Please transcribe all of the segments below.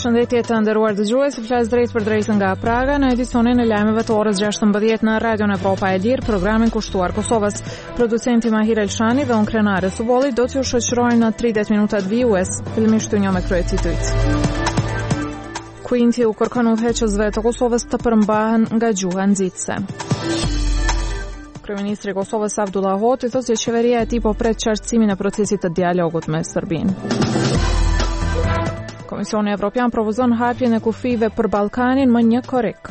Përshëndetje të nderuar dëgjues, flas drejt për drejt nga Praga në edicionin e lajmeve të orës 16 në Radio Evropa e Lirë, programin kushtuar Kosovës. Producenti Mahir Elshani dhe unë Krenare Subolli do t'ju shoqërojnë në 30 minutat vijues. Fillimisht një me kryet situit. Kuinti u kërkon udhëheqësve të Kosovës të përmbahen nga gjuha nxitse. Kryeministri i Kosovës Abdullah Hoti thotë se qeveria e tij po pret qartësimin e procesit të dialogut me Serbinë. Komisioni Evropian propozon hapjen e kufive për Ballkanin më një korrik.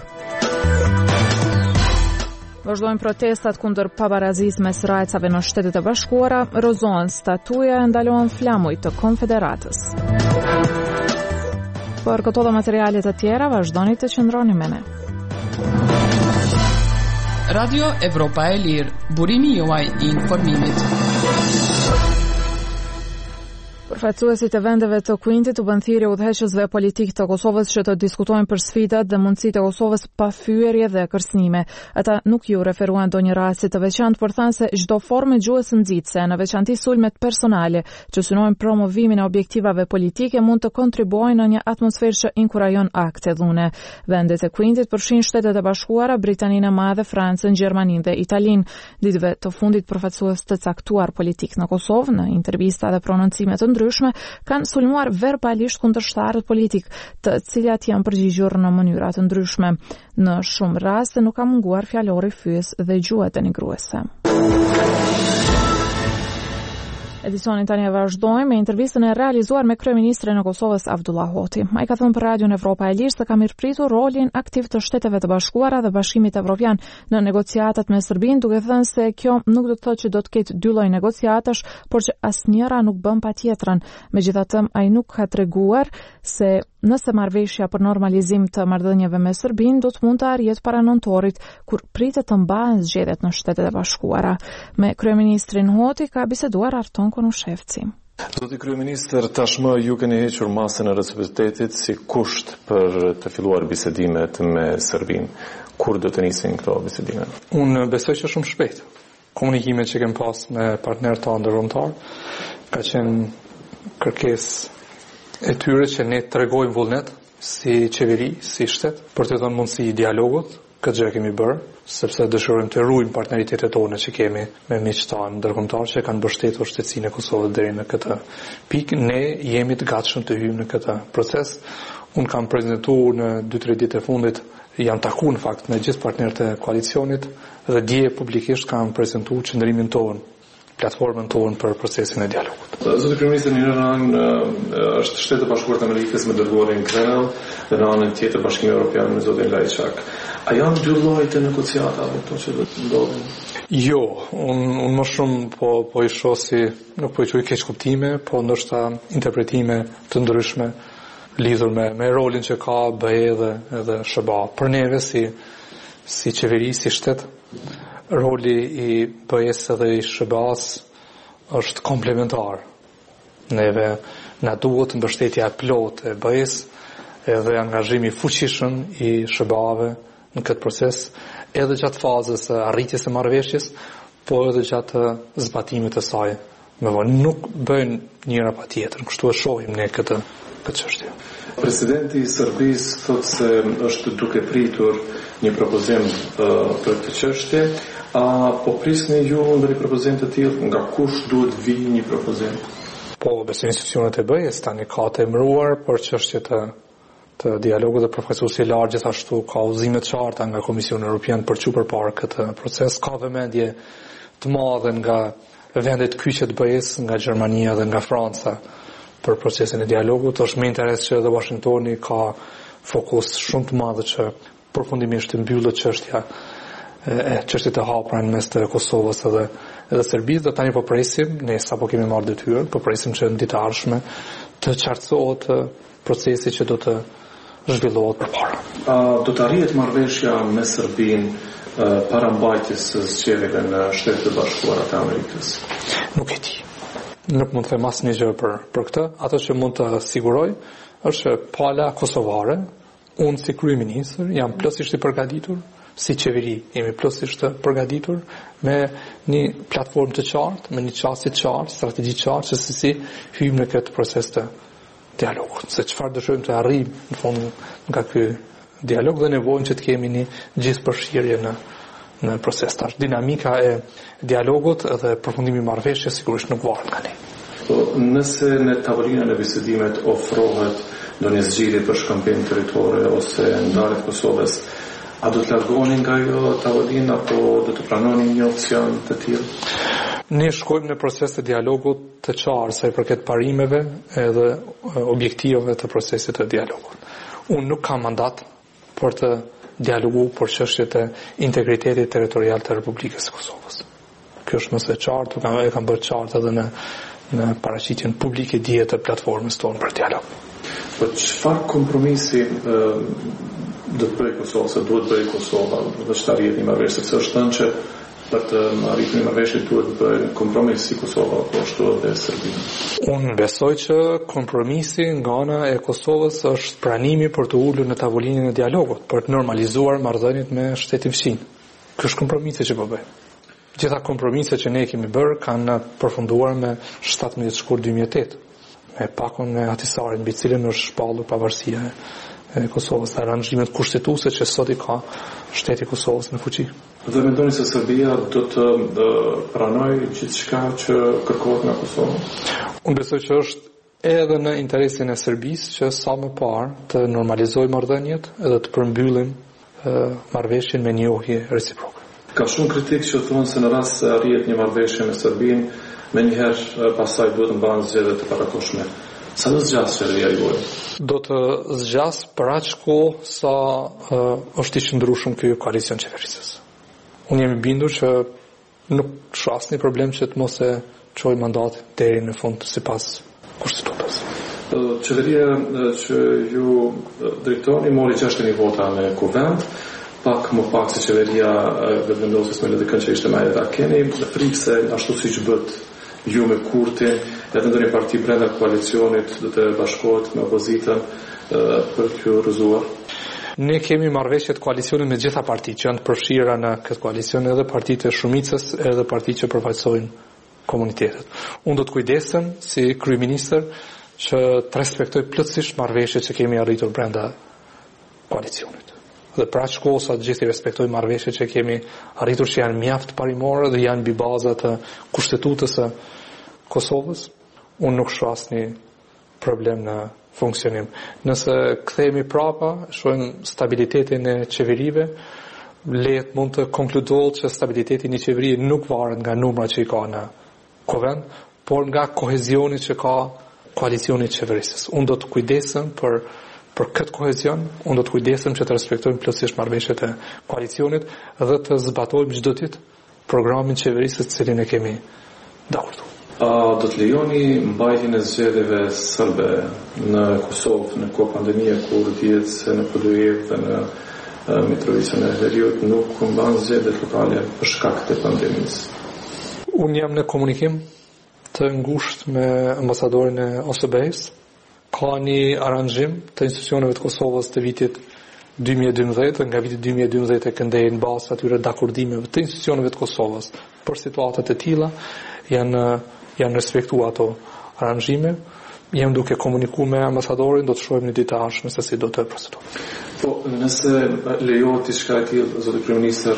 Vazhdojnë protestat kundër pabarazisë mes rajcave në Shtetet e Bashkuara, rrozohen statuja e ndalohen flamuj të Konfederatës. Për këto dhe materialet të tjera, vazhdoni të qëndroni me ne. Radio Evropa e Lirë, burimi juaj i informimit. Përfaqësuesit e vendeve të Kuintit u bën thirrje udhëheqësve politik të Kosovës që të diskutojnë për sfidat dhe mundësitë e Kosovës pa fyerje dhe kërcënime. Ata nuk ju referuan ndonjë rasti të veçantë, por thanë se çdo formë gjuhës nxitse, në veçantë sulmet personale që synojnë promovimin e objektivave politike, mund të kontribuojnë në një atmosferë që inkurajon akte dhune. Vendet e Kuintit përfshin Shtetet e Bashkuara, Britaninë e Madhe, Francën, Gjermaninë dhe Italinë. Ditëve të fundit përfaqësues të caktuar politik në Kosovë në intervista dhe prononcime të ndryshme kanë sulmuar verbalisht kundërshtarët politik, të cilat janë përgjigjur në mënyra të ndryshme. Në shumë raste nuk ka munguar fjalori fyes dhe gjuha denigruese. Edicionin tani e vazhdojmë me intervistën e realizuar me kryeministrin e Kosovës Abdullah Hoti. Ai ka thënë për Radio Evropa e Lirë se ka mirëpritur rolin aktiv të Shteteve të Bashkuara dhe Bashkimit Evropian në negociatat me Serbinë, duke thënë se kjo nuk do të thotë që do të ketë dy lloj negociatash, por që asnjëra nuk bën patjetrën. Megjithatë, ai nuk ka treguar se nëse marrëveshja për normalizim të marrëdhënieve me Serbinë do të mund të arrihet para nëntorit, kur pritet të mbahen zgjedhjet në Shtetet e Bashkuara. Me kryeministrin Hoti ka biseduar Arton Konushevci. Zoti kryeministër, tashmë ju keni hequr masën e reciprocitetit si kusht për të filluar bisedimet me Serbinë. Kur do të nisin këto bisedime? Unë besoj që shumë shpejt. Komunikimet që kem pas me partnerët tanë ndërkombëtar ka qenë kërkesë e tyre që ne të regojmë vullnet si qeveri, si shtet, për të dhënë mundësi i dialogut, këtë gjë kemi bërë, sepse dëshirojmë të ruajmë partneritetet tona që kemi me miqtanë ndërkombëtar që kanë mbështetur shtetësinë e Kosovës deri në këtë pikë. Ne jemi të gatshëm të hyjmë në këtë proces. Unë kam prezantuar në 2-3 ditë e fundit, jam takuar në fakt me gjithë partnerët e koalicionit dhe dje publikisht kam prezantuar qëndrimin tonë, platformën tonë për procesin e dialogut. Zoti kryeministër, në anë është Shtetet e Bashkuara të Amerikës me dërguarin Grenell dhe në anën tjetër Bashkimi Evropian me zotin Lajçak. A janë dy lloje të negociatave këto që do të ndodhin? Jo, unë më shumë po i shoh si, nuk po i quaj keq kuptime, po ndoshta interpretime të ndryshme lidhur me rolin që ka BE edhe SBA. Për neve si qeveri, si shtet, roli i BE-s edhe i SBA-s është komplementar. Neve na duhet mbështetja e plotë e BE-s edhe angazhimi fuqishëm i SBA-ve në këtë proces, edhe gjatë fazës së arritjes së marrëveshjes, po edhe gjatë zbatimit të saj. Me vonë nuk bëjnë njëra patjetër, kështu e shohim ne këtë çështje. Presidenti i Serbisë thotë se është duke pritur një propozim për këtë çështje. Po prisni ju ndonjë propozim të tillë, nga kush duhet vijë një propozim? Po, besoj institucionet e BE-s tani ka të emëruar për çështje të dialogut dhe përfaqësuesi i lartë, gjithashtu ka udhëzime të qarta nga Komisioni Evropian për çu përpara këtë proces. Ka vëmendje të madhe nga vendet kyçe të BE-s, nga Gjermania dhe nga Franca për procesin e dialogut. Është me interes që edhe Washingtoni ka fokus shumë të madh që përfundimisht të mbyllet çështjet e hapura në mes të Kosovës edhe Serbisë. Dhe tani po presim, ne sapo kemi marrë detyrën, po presim që në ditë të ardhshme të qartësohet procesi që do të zhvillohet përpara. Do të arrihet marrëveshja me Serbinë para mbajtjes së zgjedhjeve në Shtetet e Bashkuara të Amerikës? Nuk e di. Nuk mund të them asnjë gjë për këtë. Ato që mund të siguroj është që pala kosovare, unë si kryeministër jam plotësisht i përgatitur, si qeveri jemi plotësisht të përgatitur me një platformë të qartë, me një çështje të qartë, strategji të qartë, se si hyjmë në këtë proces të dialogut, se çfarë dëshirojmë të arrijmë në fund nga ky dialog dhe nevojën që të kemi një gjithëpërfshirje në proces tash. Dinamika e dialogut dhe përfundimi i marrëveshjes sigurisht nuk varet nga ne. Nëse në tavolinën e bisedimet ofrohet ndonjë zgjidhje për shkëmbim territore ose ndarje të Kosovës, a do të largoheni nga ajo tavolinë apo do të pranoni një opsion të tillë? Ne shkojmë në proces të dialogut të qartë sa i përket parimeve edhe objektiveve të procesit të dialogut. Unë nuk kam mandat për të dialogu për çështjet e integritetit territorial të Republikës së Kosovës. Kjo është mëse qartë, e kam bërë qartë edhe në paraqitjen publike dje të platformës tonë për dialog. Po çfarë kompromisi do të bëjë Kosova, se duhet bëjë Kosova dhe të arrihet një marrëveshje, sepse është thënë që për të arritur një marrëveshje duhet të bëjë kompromis si Kosova, po ashtu edhe Serbia. Unë besoj që kompromisi nga ana e Kosovës është pranimi për të ulur në tavolinën e dialogut, për të normalizuar marrëdhëniet me shtetin fqin. Ky është kompromisi që po bëjmë. Gjitha kompromiset që ne kemi bërë kanë përfunduar me 17 shkurt 2008, me pakon me Ahtisarin, mbi cilën është shpallur pavarësia e Kosovës, aranxhimet kushtetuese që sot i ka shteti i Kosovës në fuqi. Dhe mendoni se Serbia do të pranojë gjithçka që kërkohet nga Kosova? Unë besoj që është edhe në interesin e Serbisë që sa më parë të normalizojë marrëdhëniet edhe të përmbyllim marrëveshjen me njohje reciproke. Ka shumë kritik që thonë se në rast se arrihet një marrëveshje me Serbinë, menjëherë pastaj duhet të mbahen zgjedhje të parakohshme. Sa do zgjas qeveria juaj? Do të zgjas për aq kohë sa është i qëndrueshëm ky koalicion qeverisës. Unë jam i bindur që nuk ka asnjë problem që të mos e çojë mandatin deri në fund sipas kushtetutës. Qeveria që ju drejtoni mori 61 vota në kuvend, pak më pak se qeveria vendosës me Ledikën që ishte Maja Akeni, dhe frikë se ashtu siç bët ju me Kurtin, edhe ndonjë parti brenda koalicionit do të bashkohet me opozitën për të rrëzuar. Ne kemi marrëveshje të koalicionit me gjitha partitë që janë të përfshira në këtë koalicion, edhe partitë e shumicës, edhe partitë që përfaqësojnë komunitetet. Unë do të kujdesem si kryeministër që të respektoj plotësisht marrëveshjet që kemi arritur brenda koalicionit. Dhe për aq kohë sa të gjithë i respektojnë marrëveshjet që kemi arritur që janë mjaft parimore dhe janë mbi baza të kushtetutës së Kosovës, unë nuk shoh asnjë problem në funksionim. Nëse kthehemi prapa, shohim stabilitetin e qeverive, lehet mund të konkludohet që stabiliteti i një qeverie nuk varet nga numrat që i ka në kuvend, por nga kohezioni që ka koalicioni i qeverisës. Unë do të kujdesem për këtë kohezion, unë do të kujdesem që të respektojmë plotësisht marrëveshjet e koalicionit dhe të zbatojmë çdo ditë programin qeverisë të cilin e kemi dakordatuar. Do të lejoni mbajtjen e zgjedhjeve serbe në Kosovë në kohë pandemie kur dihet se në Podujevë dhe në Mitrovicën e Veriut nuk mban zgjedhjet lokale për shkak të pandemisë? Unë jam në komunikim të ngushtë me ambasadorin e OSBE-s. Ka një aranxhim të institucioneve të Kosovës të vitit 2012 dhe nga viti 2012 e këndej në bazë atyre dakordimeve të institucioneve të Kosovës për situatat e tilla janë respektuar ato aranxhime. Jam duke komunikuar me ambasadorin, do të shohim në ditë të ardhshme se si do të procedojmë. Po, nëse lejohet diçka e tillë, zoti kryeministër,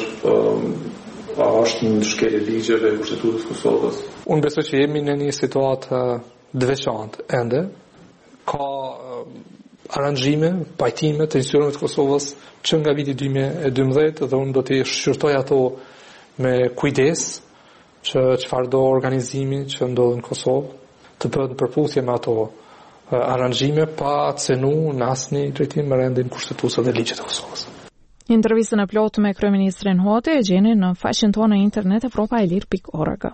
a është një shkelje ligjeve e kushtetutës së Kosovës? Unë besoj që jemi në një situatë të veçantë ende. Ka aranxhime, pajtime të institucioneve të Kosovës që nga viti 2012 dhe unë do t'i shqyrtoj ato me kujdes që çfarë do organizimi që ndodh në Kosovë të bëhet në përputhje me ato aranxhime pa cenu në asnjë drejtim me rendin kushtetues dhe ligjet e Kosovës. Intervistën e plotë me kryeministrin Hoti e gjeni në faqen tonë në internet evropaelir.org.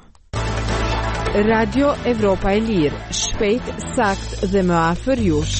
Radio Evropa e Lirë, shpejt, sakt dhe më afër jush.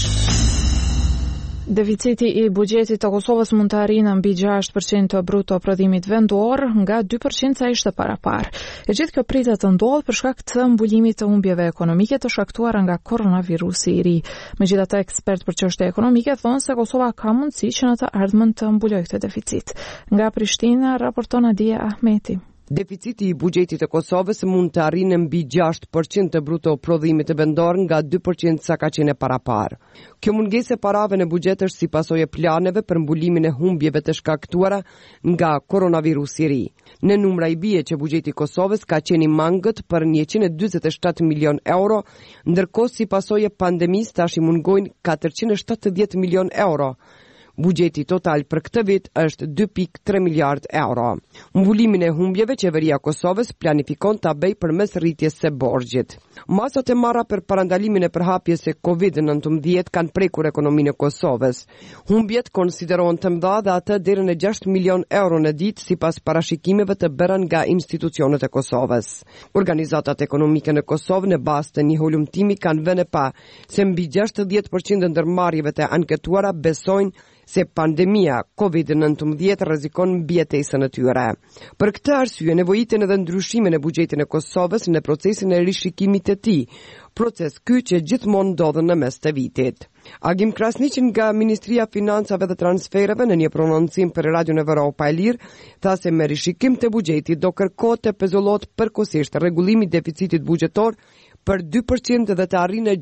Deficiti i buxhetit të Kosovës mund të arrijë në mbi 6% të bruto prodhimit vendor, nga 2% sa ishte parapar. E gjithë kjo pritet të ndodhë për shkak të mbulimit të humbjeve ekonomike të shkaktuara nga koronavirusi i ri. Megjithatë, ekspert për çështje ekonomike thonë se Kosova ka mundësi që në të ardhmen të mbulojë këtë deficit. Nga Prishtina raporton Adia Ahmeti. Deficiti i buxhetit të Kosovës mund të arrijë mbi 6% të bruto prodhimit të vendor nga 2% sa ka qenë parapar. Kjo mungesë e parave në buxhet është si pasojë e planeve për mbulimin e humbjeve të shkaktuara nga koronavirusi i ri. Në numra i bie që buxheti i Kosovës ka qenë i mangët për 147 milion euro, ndërkohë si pasojë e pandemisë tash i mungojnë 470 milion euro. Buxheti total për këtë vit është 2.3 miliard euro. Mbulimin e humbjeve qeveria e Kosovës planifikon ta bëjë përmes rritjes së borxhit. Masat e marra për parandalimin e përhapjes së COVID-19 kanë prekur ekonominë e Kosovës. Humbjet konsiderohen të mëdha dhe atë deri në 6 milion euro në ditë sipas parashikimeve të bëra nga institucionet e Kosovës. Organizatat ekonomike në Kosovë në bazë të një holumtimi kanë vënë pa se mbi 60% ndërmarrjeve të anketuara besojnë se pandemia COVID-19 rrezikon mbjetesën e tyre. Për këtë arsye nevojiten edhe ndryshime në buxhetin e Kosovës në procesin e rishikimit të tij, proces ky që gjithmonë ndodh në mes të vitit. Agim Krasniq nga Ministria e Financave dhe Transfereve në një prononcim për Radion Evropa e Lirë tha se me rishikim të buxhetit do kërkohet të pezullohet përkohësisht rregullimi i deficitit buxhetor për 2% dhe të arrijë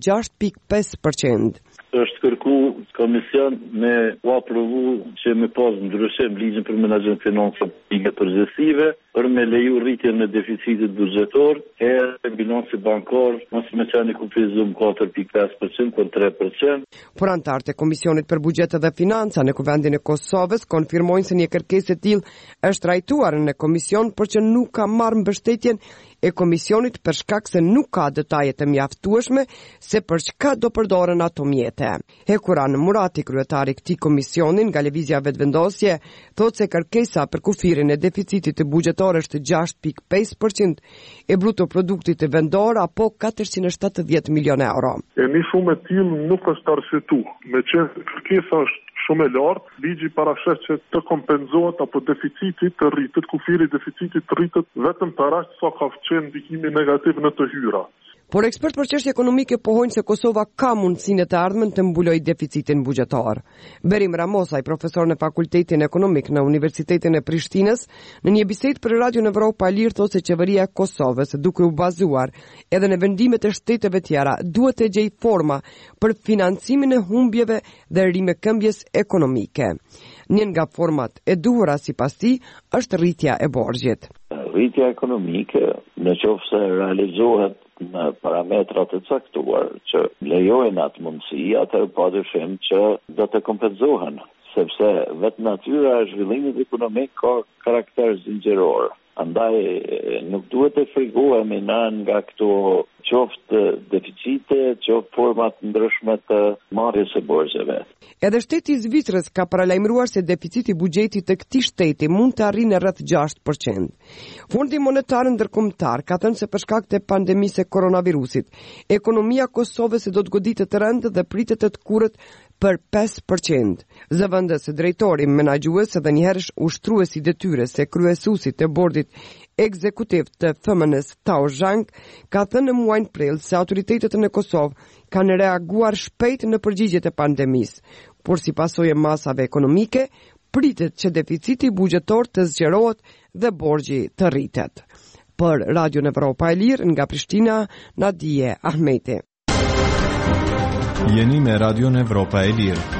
6.5%. Është kërku komision me u aprovu që me pas ndryshim ligjin për menaxhim financave publike përgjithësive për me leju rritjen e deficitit buxhetor e bilanci bankar mos me qenë kufizum 4.5% kon 3%. Por antarët e Komisionit për Buxhet dhe Financa në Kuvendin e Kosovës konfirmojnë se një kërkesë e tillë është trajtuar në komision por që nuk ka marrë mbështetjen e komisionit për shkak se nuk ka detaje të mjaftueshme se për çka do përdoren ato mjete. Hekuran Murati, kryetari i këtij komisioni nga Lëvizja Vetëvendosje, thotë se kërkesa për kufirin e deficitit të buxhetor është 6.5% e bruto produktit të vendor apo 470 milion euro. Një shumë e tillë nuk është arsyetuar, meqenëse kërkesa është shumë e lartë, ligji parashes që të kompenzohet apo deficitit të rritet, kufiri i deficitit të rritet vetëm para sa ka qenë ndikimi negativ në të hyra. Por ekspert për çështje ekonomike pohojnë se Kosova ka mundësinë të ardhmen të mbulojë deficitin buxhetar. Berim Ramosaj, profesor në Fakultetin Ekonomik në Universitetin e Prishtinës, në një bisedë për Radion Evropa e Lirë thotë se qeveria e Kosovës, duke u bazuar edhe në vendimet e shteteve tjera, duhet të gjejë forma për financimin e humbjeve dhe rimëkëmbjes ekonomike. Një nga format e duhura sipas tij është rritja e borxhit. Rritja ekonomike, në qoftë se realizohet në parametrat e caktuar që lejojnë atë mundësi, atëherë padyshim që do të kompenzohen, sepse vetë natyra e zhvillimit ekonomik ka karakter zinxhiror. Andaj nuk duhet të frikohemi nga këto qoftë deficite, qoftë format ndryshme të marrjes së borxheve. Edhe shteti i Zvicrës ka paralajmëruar se deficiti i buxhetit të këtij shteti mund të arrijë rreth 6%. Fondi Monetar Ndërkombëtar ka thënë se për shkak të pandemisë së koronavirusit, ekonomia e Kosovës do të goditet rënd dhe pritet të kurrët për 5%. Zëvendës drejtori menaxhues dhe njëherësh ushtruesi detyres se kryesuesit të bordit ekzekutiv të FMN-s Tao Zhang ka thënë në muajin prill se autoritetet në Kosovë kanë reaguar shpejt në përgjigje të pandemisë, por si pasojë masave ekonomike pritet që deficiti buxhetor të zgjerohet dhe borxhi të rritet. Për Radion Evropa e Lirë nga Prishtina, Nadije Ahmeti. Jeni me Radion Evropa e Lirë.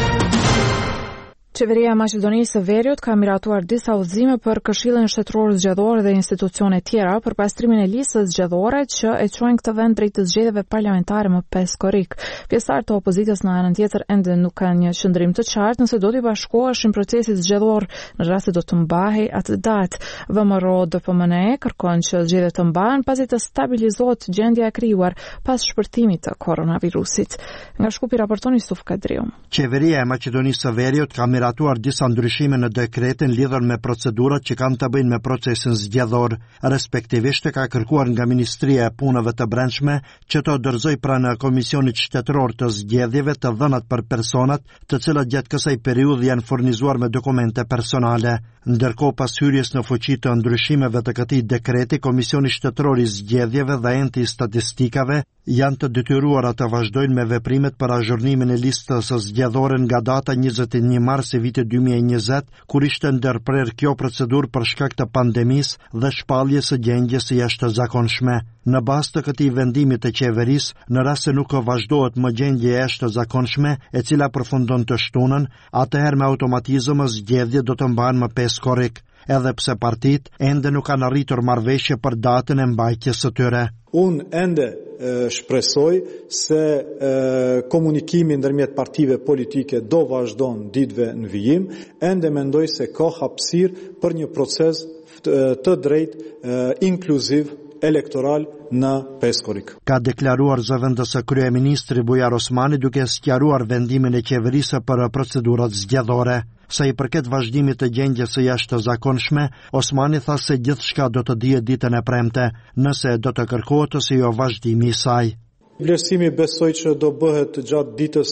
Qeveria e Maqedonisë së Veriut ka miratuar disa udhëzime për Këshillin Shtetëror Zgjedhor dhe institucione tjera për pastrimin e listës zgjedhore që e çojnë këtë vend drejt të zgjedhjeve parlamentare më 5 korrik. Pjesëtarët të opozitës në anën tjetër ende nuk kanë një qëndrim të qartë nëse do t'i bashkoheshin procesit zgjedhor në rast se do të mbahej atë datë. VMRO-DPMNE kërkon që zgjedhjet të mbahen pasi të stabilizohet gjendja e krijuar pas shpërthimit të koronavirusit. Nga Shkupi raporton Yusuf Kadriu. Qeveria e Maqedonisë së Veriut ka miratuar disa ndryshime në dekretin lidhur me procedurat që kanë të bëjnë me procesin zgjedhor. Respektivisht ka kërkuar nga Ministria e Punëve të Brendshme që të dorëzoj pranë Komisionit Shtetëror të Zgjedhjeve të dhënat për personat të cilat gjatë kësaj periudhe janë furnizuar me dokumente personale. Ndërkohë pas hyrjes në fuqi të ndryshimeve të këtij dekreti, Komisioni Shtetëror i Zgjedhjeve dhe enti i statistikave janë të detyruara të vazhdojnë me veprimet për azhurnimin e listës së zgjedhore nga data 21 mars e vitit 2020, kur ishte ndërprer kjo procedurë për shkak të pandemisë dhe shpalljes së gjendjes së jashtëzakonshme. Në bazë të këtij vendimit të qeverisë, në rast se nuk vazhdohet më gjendje e jashtëzakonshme e cila përfundon të shtunën, atëherë me automatizëm zgjedhjet do të mbahen më 5 korrik, edhe pse partitë ende nuk kanë arritur marrëveshje për datën e mbajtjes së tyre. Unë ende shpresoj se komunikimi ndërmjet partive politike do vazhdon ditëve në vijim, ende mendoj se ka hapësirë për një proces të drejtë inkluziv elektoral në 5 korrik. Ka deklaruar zëvendësë kryeministri Bujar Osmani duke sqaruar vendimin e qeverisë për procedurat zgjedhore. Sa i përket vazhdimit të gjendjes së jashtëzakonshme, Osmani tha se gjithçka do të dihet ditën e premte, nëse do të kërkohet ose jo vazhdimi i saj. Vlerësimi besoj që do bëhet gjatë ditës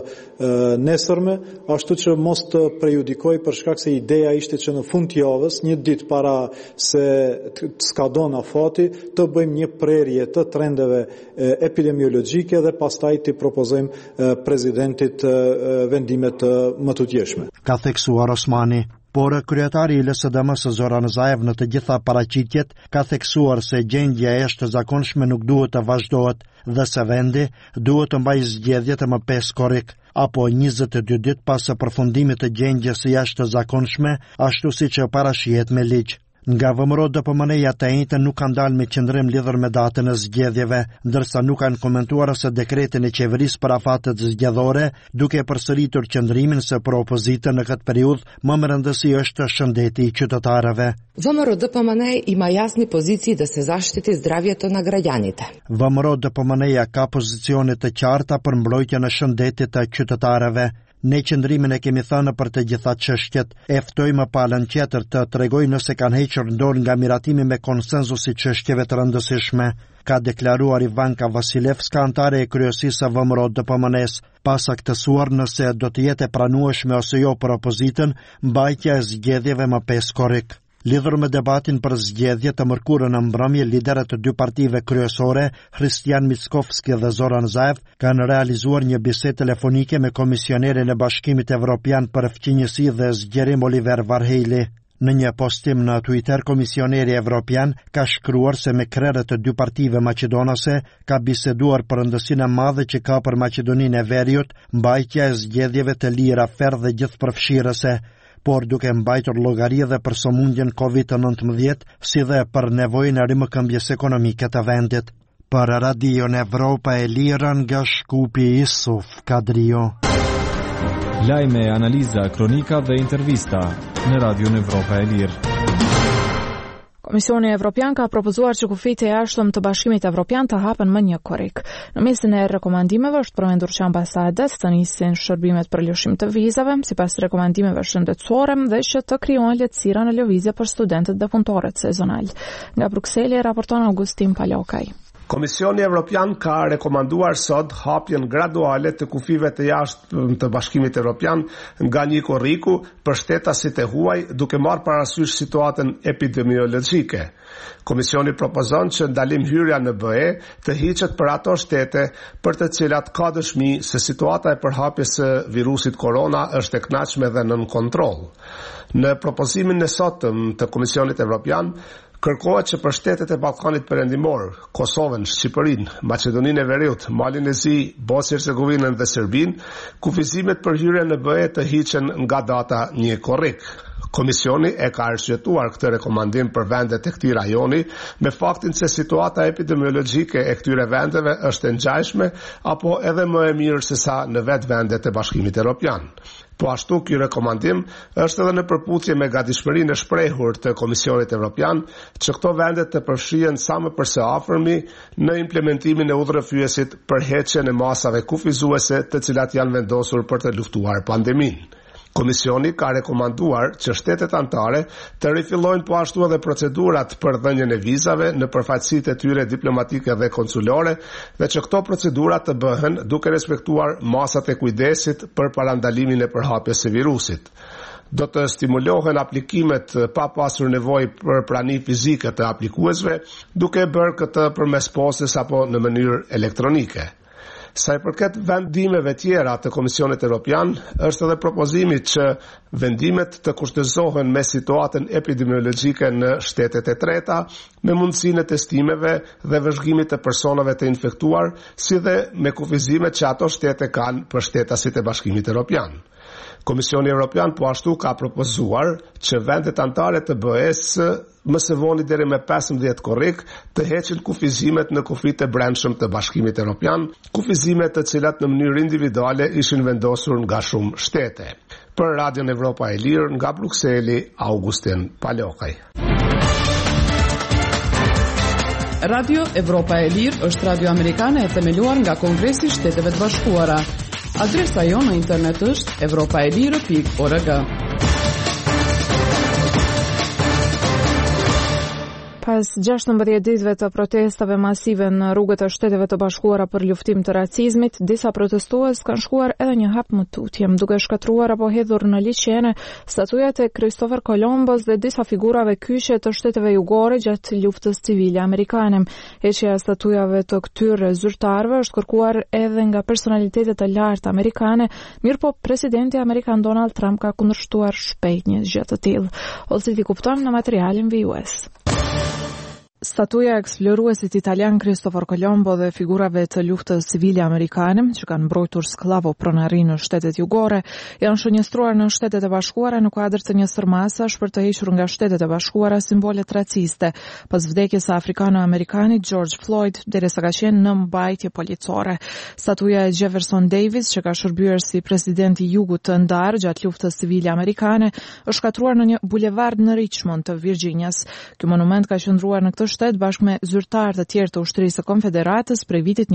nesërme, ashtu që mos të prejudikoj për shkak se ideja ishte që në fund të javës, një ditë para se të skadon afati, të bëjmë një prerje të trendeve epidemiologjike dhe pastaj të propozojmë presidentit vendimet më të tjeshme. Ka theksuar Osmani. Por kryetari i LSDM-s Zoran Zaev në të gjitha paraqitjet ka theksuar se gjendja e jashtëzakonshme nuk duhet të vazhdohet dhe se vendi duhet të mbajë zgjedhjet më 5 korrik apo 22 ditë pas përfundimit të gjendjes së jashtëzakonshme, ashtu siç e parashihet me ligj. Nga VMRO DPMN-ja të njëjtën nuk kanë dalë me qëndrim lidhur me datën e zgjedhjeve, ndërsa nuk kanë komentuar se dekretin e qeverisë për afatet zgjedhore, duke përsëritur qëndrimin se për opozitën në këtë periudhë më me rëndësi është shëndeti i qytetarëve. VMRO DPMN ima jasni poziciji da se zaštiti zdravjet na građanite. VMRO DPMN-ja ka pozicione të qarta për mbrojtjen e shëndetit të qytetarëve. Ne qëndrimin e kemi thënë për të gjitha çështjet, e ftojmë palën tjetër të tregojë nëse kanë hequr dorë nga miratimi me konsenzus i çështjeve të rëndësishme, ka deklaruar Ivanka Vasilevska, antare e kryesisë së VMRO DPMN-s, pas aktësuar nëse do të jetë pranueshme ose jo për opozitën mbajtja e zgjedhjeve më 5 korrik. Lidhur me debatin për zgjedhje të mërkurën në mbrëmje, liderët të dy partive kryesore, Hristijan Mickovski dhe Zoran Zaev, kanë realizuar një bisedë telefonike me komisionerin e Bashkimit Evropian për fqinjësi dhe zgjerim Oliver Varheili. Në një postim në Twitter, komisioneri evropian ka shkruar se me krerët të dy partive maqedonase ka biseduar për rëndësinë e madhe që ka për Maqedoninë e Veriut mbajtja e zgjedhjeve të lira, ferr dhe gjithëpërfshirëse, por duke mbajtur llogari edhe për sëmundjen COVID-19, si dhe për nevojën e rimëkëmbjes ekonomike të vendit. Për Radion Evropa e Lirë nga Shkupi, Isuf Kadrio. Lajme, analiza, kronika dhe intervista në Radion Evropa e Lirë. Komisioni Evropian ka propozuar që kufijtë e jashtëm të Bashkimit Evropian të hapen më 1 korrik. Në mesin e rekomandimeve është përmendur që ambasadat të nisin shërbimet për lëshim të vizave, sipas rekomandimeve shëndetësore dhe që të krijohen lehtësira në lëvizje për studentët dhe punëtorët sezonal. Nga Brukseli raporton Augustin Palokaj. Komisioni Evropian ka rekomanduar sot hapjen graduale të kufive të jashtëm të Bashkimit Evropian nga 1 korriku për shtetasit e huaj, duke marrë parasysh situatën epidemiologjike. Komisioni propozon që ndalim hyrja në BE të hiqet për ato shtete për të cilat ka dëshmi se situata e përhapjes së virusit korona është e kënaqshme dhe nën kontroll. Në propozimin e sotëm të Komisionit Evropian, kërkohet që për shtetet e Ballkanit Perëndimor, Kosovën, Shqipërinë, Maqedoninë e Veriut, Malin e Zi, Bosnjë-Hercegovinën dhe Serbinë, kufizimet për hyrje në BE të hiqen nga data 1 korrik. Komisioni e ka arsyetuar këtë rekomandim për vendet e këtij rajoni me faktin se situata epidemiologjike e këtyre vendeve është e ngjashme apo edhe më e mirë se sa në vetë vendet e Bashkimit Evropian. Po ashtu, ky rekomandim është edhe në përputhje me gatishmërinë e shprehur të Komisionit Evropian që këto vende të përfshihen sa më përse afërmi në implementimin e udhërrëfyesit për heqjen e masave kufizuese të cilat janë vendosur për të luftuar pandeminë. Komisioni ka rekomanduar që shtetet anëtare të rifillojnë po ashtu edhe procedurat për dhënien e vizave në përfaqësitë e tyre diplomatike dhe konsulare dhe që këto procedurat të bëhen duke respektuar masat e kujdesit për parandalimin e përhapjes së virusit. Do të stimulohen aplikimet pa pasur nevojë për prani fizike të aplikuesve, duke bërë këtë përmes postës apo në mënyrë elektronike. Sa i përket vendimeve tjera të Komisionit Evropian, është edhe propozimi që vendimet të kushtëzohen me situatën epidemiologjike në shtetet e treta, me mundësinë e testimeve dhe vëzhgimit të personave të infektuar, si dhe me kufizimet që ato shtete kanë për shtetasit e Bashkimit Evropian. Komisioni Evropian po ashtu ka propozuar që vendet anëtare të BE-s më së voni deri me 15 korrik të heqin kufizimet në kufit e brendshëm të Bashkimit Evropian, kufizimet të cilat në mënyrë individuale ishin vendosur nga shumë shtete. Për Radion Evropa e Lirë, nga Brukseli, Augustin Palokaj. Radio Evropa e Lirë është radio amerikane e themeluar nga Kongresi i Shteteve të Bashkuara. Adresa jonë në internet është evropaelire.org. Pas 16 ditëve të protestave masive në rrugët e Shteteve të Bashkuara për luftim të racizmit, disa protestues kanë shkuar edhe një hap më tutje, duke shkatruar apo hedhur në liçene statujat e Christopher Columbus dhe disa figurave kyçe të shteteve jugore gjatë luftës civile amerikane. Heqja e statujave të këtyre zyrtarëve është kërkuar edhe nga personalitetet të lartë amerikane, mirëpo presidenti amerikan Donald Trump ka kundërshtuar shpejt një gjë të tillë. Ose ti kuptojmë në materialin vijues. Statuja e eksploruesit italian Cristoforo Colombo dhe figurave të luftës civile amerikane që kanë mbrojtur sklavo pronari në shtetet jugore janë shënjestruar në Shtetet e Bashkuara në kuadër të një sërmasash për të hequr nga Shtetet e Bashkuara simbolet raciste pas vdekjes së afrikano-amerikanit George Floyd derisa ka qenë në mbajtje policore. Statuja e Jefferson Davis që ka shërbyer si president i Jugut të ndarë gjatë luftës civile amerikane është shkatruar në një bulevard në Richmond të Virginias. Ky monument ka qëndruar në këtë shtet bashkë me zyrtarë të tjerë të ushtrisë së Konfederatës prej vitit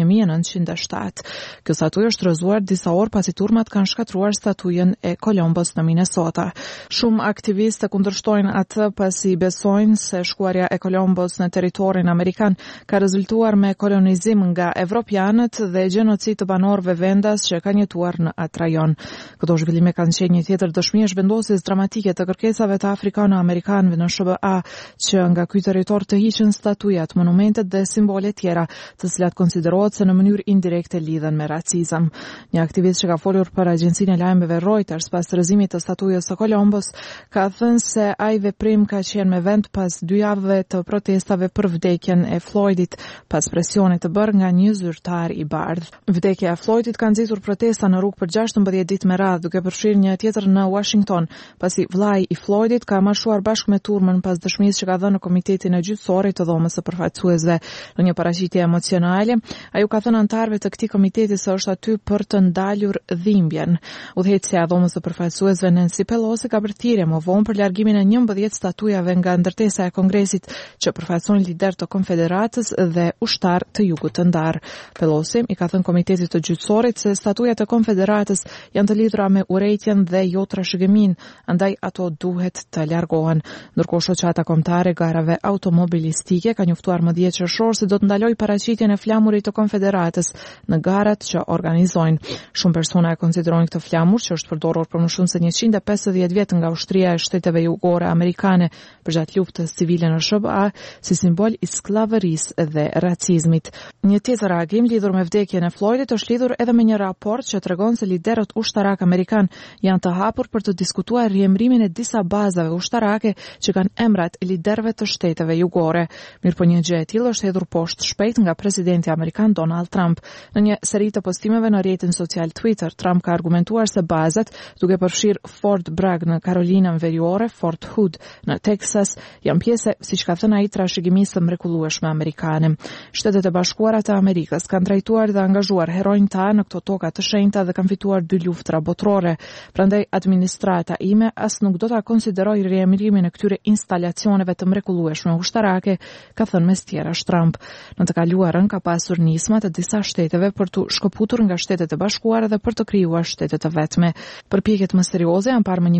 1907. Kjo statujë është rrëzuar disa orë pasi turmat kanë shkatruar statujën e Columbus në Minnesota. Shumë aktivistë kundërshtojnë atë pasi besojnë se shkuarja e Columbus në territorin amerikan ka rezultuar me kolonizim nga evropianët dhe gjenocid të banorëve vendas që kanë jetuar në atë rajon. Këto zhvillime kanë qenë një tjetër dëshmi e zhvendosjes dramatike të kërkesave të afrikano-amerikanëve në SBA që nga ky territor të hiqen statujat, monumentet dhe simbole tjera, të cilat konsiderohet se në mënyrë indirekte lidhen me racizëm. Një aktivist që ka folur për agjencinë e lajmeve Reuters pas rrëzimit të statujës së Columbus ka thënë se ai veprim ka qenë me vend pas 2 javëve të protestave për vdekjen e Floydit, pas presionit të bërë nga një zyrtar i bardhë. Vdekja e Floydit ka nxitur protesta në rrugë për 16 ditë me radhë, duke përfshirë një tjetër në Washington, pasi vllai i Floydit ka marshuar bashkë me turmën pas dëshmisë që ka dhënë në Komitetin e Gjyqësorit të dhomës së përfaqësuesve në një paraqitje emocionale. Ai u ka thënë anëtarëve të këtij komiteti se është aty për të ndalur dhimbjen. Udhëheqësja e dhomës së përfaqësuesve Nancy Pelosi ka bërë thirrje më vonë për largimin e 11 statujave nga ndërtesa e Kongresit që përfaqësojnë lider të Konfederatës dhe ushtar të Jugut të ndarë. Pelosi i ka thënë Komitetit të Gjyqësorit se statujat e Konfederatës janë të lidhura me urrejtjen dhe jo trashëgimin, andaj ato duhet të largohen. Ndërkohë shoqata kombëtare garave automobilistike ka njoftuar më dje qershor se do të ndaloj paraqitjen e flamurit të Konfederatës në garat që organizojnë. Shumë persona e konsiderojnë këtë flamur, që është përdorur për më shumë se 150 vjet nga ushtria e shteteve jugore amerikane përgjatë luftës civile në SBA, si simbol i skllavërisë dhe racizmit. Një tjetër reagim lidhur me vdekjen e Floydit është lidhur edhe me një raport që tregon se liderët ushtarak amerikan janë të hapur për të diskutuar riemrimin e disa bazave ushtarake që kanë emrat e liderëve të shteteve jugore. Mirëpo një gjë e tillë është hedhur poshtë shpejt nga presidenti amerikan Donald Trump. Në një seri të postimeve në rrjetin social Twitter, Trump ka argumentuar se bazat, duke përfshirë Fort Bragg në Karolinën Veriore, Fort Hood në Texas, janë pjesë, siç ka thënë ai, trashëgimisë së mrekullueshme amerikane. Shtetet e Bashkuara të Amerikës kanë trajtuar dhe angazhuar heronjtë ta në këto toka të shenjta dhe kanë fituar 2 luftra botërore. Prandaj administrata ime as nuk do ta konsideroj riemrimin e këtyre instalacioneve të mrekullueshme ushtarake, ka thënë mes tjerash Trump. Në të kaluarën ka pasur nisma të disa shteteve për të shkëputur nga Shtetet e Bashkuara dhe për të krijuar shtete të vetme. Përpjekjet më serioze janë parë më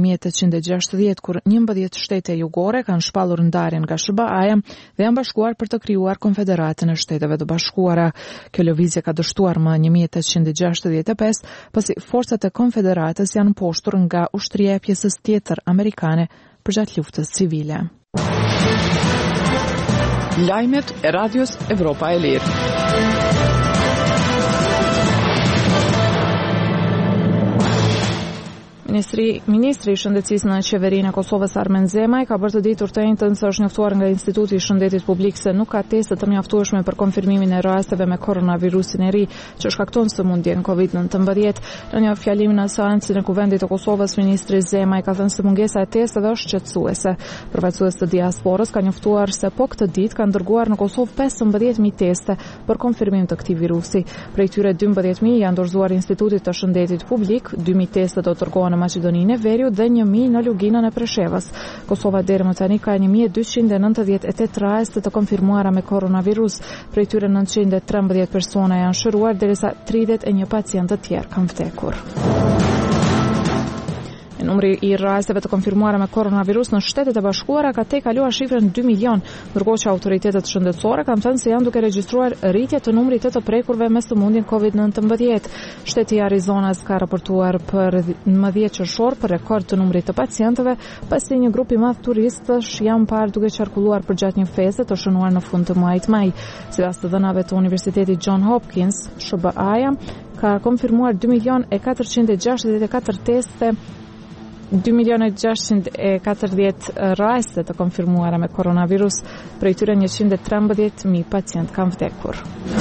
1860 kur 11 shtete jugore kanë shpallur ndarjen nga SBA-ja dhe janë bashkuar për të krijuar Konfederatën e Shteteve të Bashkuara. Kjo lëvizje ka dështuar më 1865 pasi forcat e Konfederatës janë mposhtur nga ushtria e pjesës tjetër amerikane përgjatë luftës civile. Lajmet e Radios Evropa e Lirë. Ministri i Shëndetësisë në qeverinë e Kosovës Armen Zemaj ka bërë të ditur të njëjtën se është njoftuar nga Instituti i Shëndetit Publik se nuk ka teste të mjaftueshme për konfirmimin e rasteve me koronavirusin e ri që shkakton sëmundjen COVID-19. Në një fjalim në seancën e Kuvendit të Kosovës, ministri Zemaj ka thënë se mungesa e testeve është shqetësuese. Përfaqësues të diasporës ka njoftuar se po këtë ditë kanë dërguar në Kosovë 15.000 teste për konfirmim të këtij virusi. Prej tyre 12.000 janë dorëzuar Institutit të Shëndetit Publik, 2.000 teste do dërgohen në Maqedoninë e Veriut dhe 1.000 në Luginën e Preshevës. Kosova deri më tani ka 1.298 raste të konfirmuara me koronavirus. Prej tyre 913 persona janë shëruar derisa 31 pacientë të tjerë kanë vdekur. Numri i rasteve të konfirmuara me koronavirus në Shtetet e Bashkuara ka tejkaluar shifrën 2 milion, ndërkohë që autoritetet shëndetësore kanë thënë se janë duke regjistruar rritje të numrit të prekurve me sëmundjen COVID-19. Shteti i Arizonas ka raportuar për 10 qershor për rekord të numrit të pacientëve, pasi një grup i madh turistësh janë parë duke qarkulluar përgjatë një feste të shënuar në fund të muajit maj. Sipas të dhënave të Universitetit John Hopkins, SBA-ja ka konfirmuar 2.464 teste 2.640 raste të konfirmuara me koronavirus, prej tyre 113.000 pacient kanë vdekur.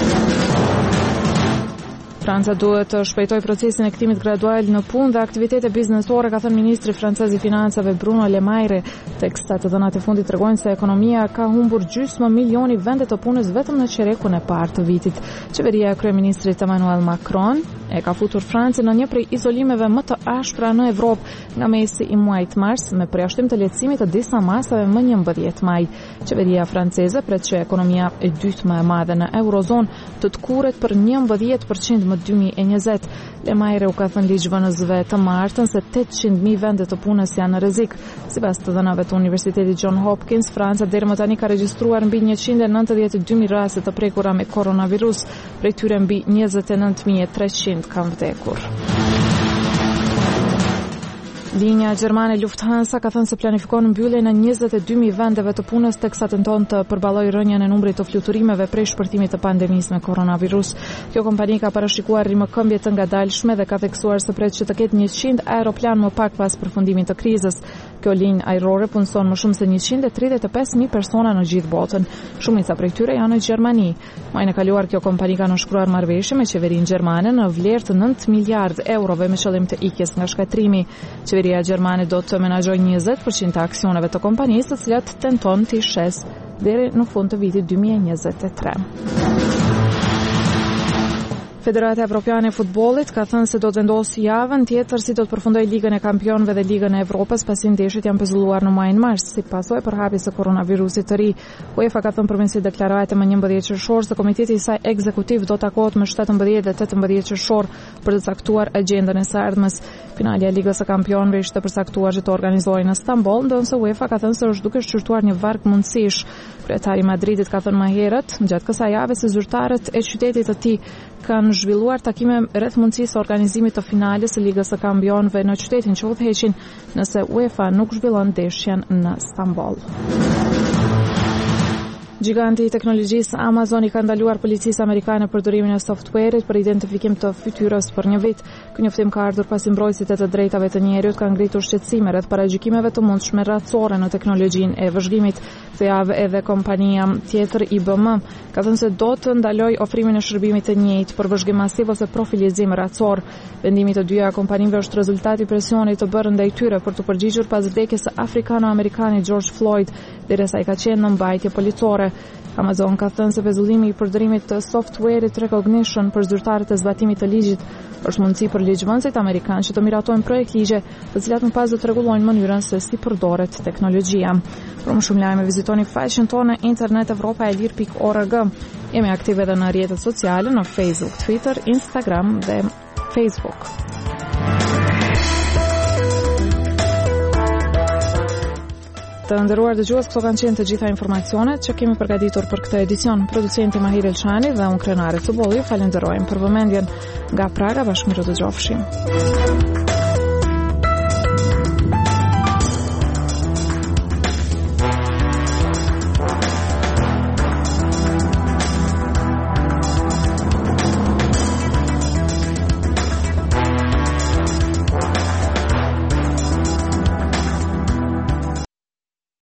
Franca duhet të shpejtojë procesin e kthimit gradual në punë dhe aktivitete biznesore, ka thënë ministri francez i financave Bruno Le Maire. Tekstat të dhënat e fundit tregojnë se ekonomia ka humbur gjysmë milioni vende të punës vetëm në qerekun e parë të vitit. Qeveria e kryeministrit Emmanuel Macron e ka futur Francën në një prej izolimeve më të ashpra në Evropë nga mesi i muajit mars, me përjashtim të lehtësimit të disa masave më 11 maj. Qeveria franceze pret që ekonomia e dytë më e madhe në Eurozonë të tkurret për 11% më 2020. Le Maire u ka thënë ligjvënësve të martën se 800.000 vende të punës janë në rrezik. Sipas të dhënave të Universitetit John Hopkins, Franca deri më tani ka regjistruar mbi 192.000 raste të prekura me koronavirus, prej tyre mbi 29.300 kanë vdekur. Linja gjermane Lufthansa ka thënë se planifikon mbylljen e 22.000 vendeve të punës teksa tenton të përballojë rënien e numrit të fluturimeve prej shpërtimit të pandemisë me koronavirus. Kjo kompani ka parashikuar rimëkëmbje të ngadalshme dhe ka theksuar se pret që të ketë 100 aeroplan më pak pas përfundimit të krizës. Kjo linjë ajrore punson më shumë se 135.000 persona në gjithë botën. Shumica prej tyre janë në Gjermani. Muajin e kaluar kjo kompani ka nënshkruar marrëveshje me qeverinë gjermane në vlerë të 9 miliardë eurove me qëllim të ikjes nga shkatrimi. Qeveria gjermane do të menaxhojë 20% të aksioneve të kompanisë, të cilat tenton të shes deri në fund të vitit 2023. Federata Evropiane e Futbollit ka thënë se do të vendosë javën tjetër si do të përfundojë Ligën e Kampionëve dhe Ligën e Evropës pasi ndeshjet janë pezulluar në muajin mars si pasojë përhapjes së koronavirusit të ri. UEFA ka thënë përmes deklarate më 11 qershor se komiteti i saj ekzekutiv do takohet më 17 dhe 18 qershor për të caktuar agjendën e së ardhmes. Finalja e Ligës së Kampionëve ishte përcaktuar që të organizohej në Stamboll, ndonse UEFA ka thënë se është duke shqyrtuar një varg mundësish. Kryetari i Madridit ka thënë më herët, gjatë kësaj jave, se zyrtarët e qytetit të tij kanë zhvilluar takime rreth mundësisë së organizimit të finales së Ligës së Kampionëve në qytetin që udhëheqin nëse UEFA nuk zhvillon ndeshjen në Stamboll. Giganti i teknologjisë Amazon i ka ndaluar policisë amerikane përdorimin e software-it për identifikim të fytyrës për një vit. Ky njoftim ka ardhur pasi mbrojtësit e të drejtave të njerëzit kanë ngritur shqetësime rreth paragjykimeve të mundshme racore në teknologjinë e vëzhgimit. Këtë javë edhe kompania tjetër IBM ka thënë se do të ndalojë ofrimin e shërbimit të njëjtë për vëzhgim masiv ose profilizim racor. Vendimi të dyja kompanive është rezultati i presionit të bërë ndaj tyre për të përgjigjur pas vdekjes së afrikano-amerikanit George Floyd, derisa ai ka qenë në mbajtje policore. Amazon ka thënë se pezullimi i përdorimit të software-it recognition për zyrtarët e zbatimit të ligjit është mundësi për ligjvënësit amerikanë që të miratojnë projekt ligje, të cilat më pas do të rregullojnë mënyrën se si përdoret teknologjia. Për më shumë lajme vizitoni faqen tonë në internet evropaelir.org. Jemi aktive edhe në rrjetet sociale në Facebook, Twitter, Instagram dhe Facebook. Të nderuar dëgjues, këto kanë qenë të gjitha informacionet që kemi përgatitur për këtë edicion. Producenti Mahir Elçani dhe unë Krenare Cubolli, falenderojmë për vëmendjen. Nga Praga, bashkë mirë të dëgjofshim.